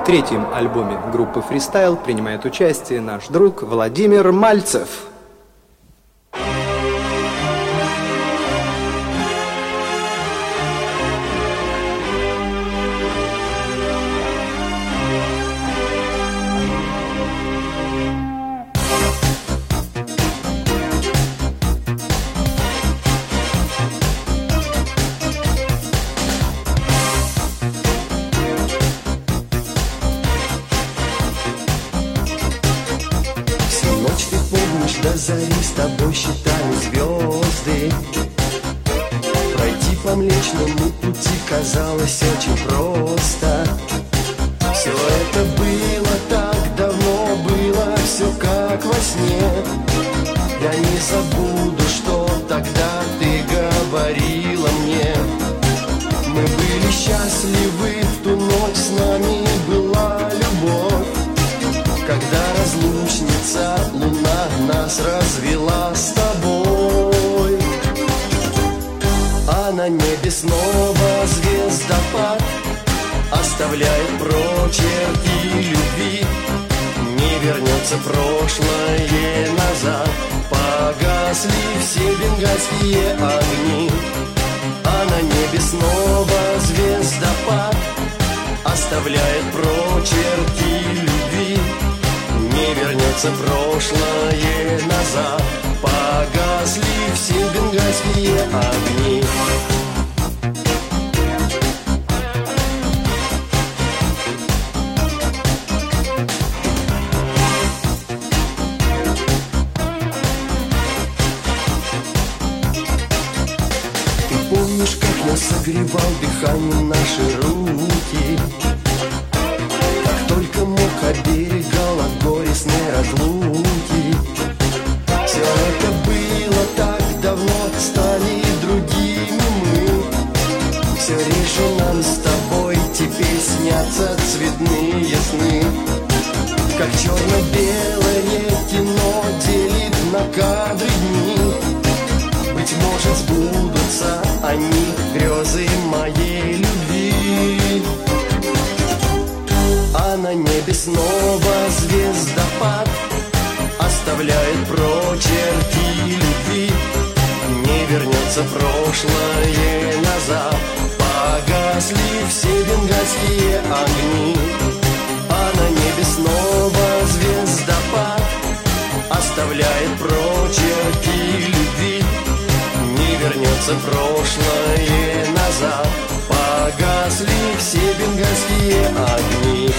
третьем альбоме группы «Фристайл» принимает участие наш друг Владимир Мальцев. До зари с тобой считали звезды. Пройти по Млечному пути казалось очень просто. Все это было так давно, было все как во сне. Я не забуду, что тогда ты говорила мне. Мы были счастливы в ту ночь, с нами была любовь. Когда разлучница луна нас развела с тобой, а на небе снова звездопад оставляет прочерки любви. Не вернется прошлое назад, погасли все бенгальские огни. А на небе снова звездопад оставляет прочерки любви. Не вернется прошлое назад, погасли все бенгальские огни. Ты помнишь, как я согревал дыханием наши руки? Как только мог, оберегал от горестной разлуки. Все это было так давно, стали другими мы. Все реже нам с тобой теперь снятся цветные сны. Как черно-белое кино делит на кадры дни. Быть может, сбудутся они, грезы моей любви. А на небе снова звездопад оставляет прочерки любви. Не вернется прошлое назад, погасли все бенгальские огни. А на небе снова звездопад оставляет прочерки любви. Не вернется прошлое назад, погасли все бенгальские огни.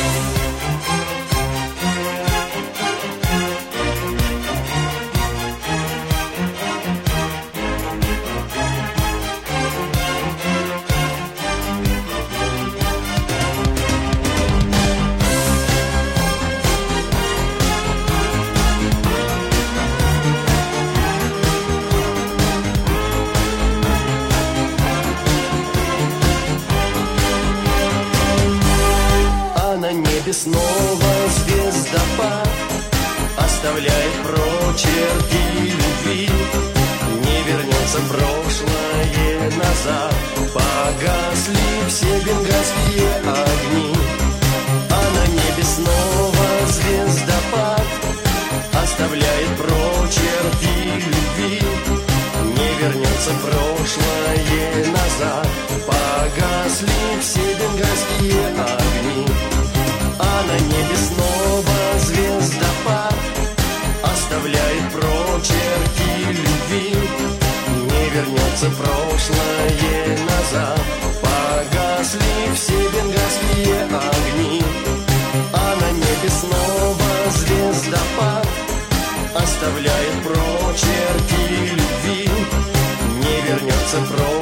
Снова звездопад оставляет прочерки любви. Не вернется прошлое назад, погасли все бенгальские огни. А на небе снова звездопад оставляет прочерки любви. Не вернется прошлое назад, погасли все бенгальские огни. А на небе снова звездопад оставляет прочерки любви. Не вернется прошлое назад, погасли все бенгальские огни. А на небе снова звездопад оставляет прочерки любви. Не вернется прошлое